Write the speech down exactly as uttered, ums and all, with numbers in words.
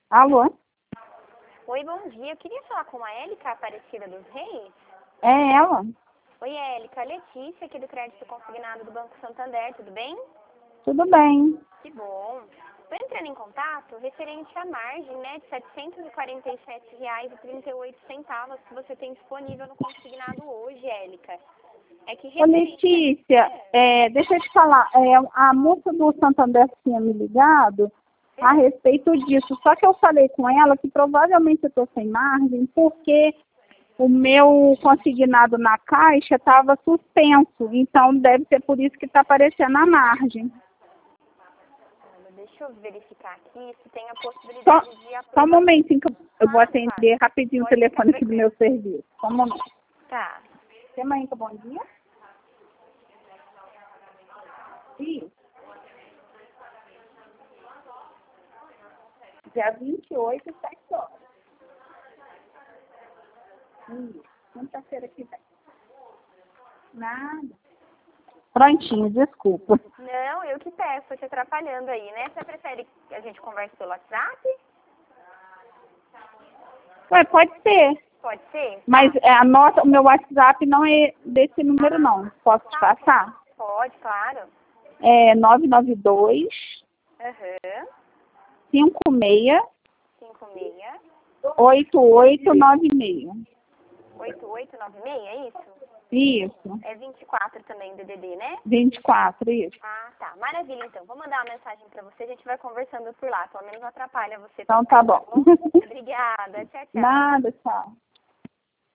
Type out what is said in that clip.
Alô? Oi, bom dia. Eu queria falar com a Élica Aparecida dos Reis. É ela? Oi, Élica. Letícia, aqui do Crédito Consignado do Banco Santander, tudo bem? Tudo bem. Que bom. Estou entrando em contato referente à margem, né, de setecentos e quarenta e sete reais e trinta e oito centavos que você tem disponível no consignado hoje, Élica. É que Ô, referente... Letícia, é, deixa eu te falar, é, a moça do Santander tinha me ligado a respeito disso, só que eu falei com ela que provavelmente eu estou sem margem porque o meu consignado na caixa estava suspenso, então deve ser por isso que está aparecendo a margem. Deixa eu verificar aqui se tem a possibilidade Só, de só um aprovar. momentinho que eu, eu vou Claro, atender claro. rapidinho o Pode ficar telefone aqui do tranquilo. meu serviço. Só um momento. Tá. Semaíca, bom dia. Isso. Dia vinte e oito, sete horas. Isso. Quinta-feira que vem. Nada. Prontinho, desculpa. Não, eu que peço, tô te atrapalhando aí, né? Você prefere que a gente converse pelo WhatsApp? Ué, pode ser. Pode ser? Mas Tá. é, anota, o meu WhatsApp não é desse número, não. Posso te Tá. passar? Pode, claro. É nove nove dois, Aham. cinco seis, cinco seis, oito oito nove seis. oito oito nove seis, é isso? Isso. É vinte e quatro também, D D D, né? vinte e quatro, isso. Ah, tá. Maravilha, então. Vou mandar uma mensagem pra você, a gente vai conversando por lá. Pelo menos não atrapalha você Então também, tá tá bom. bom? Obrigada. Tchau, tchau. Nada, tchau.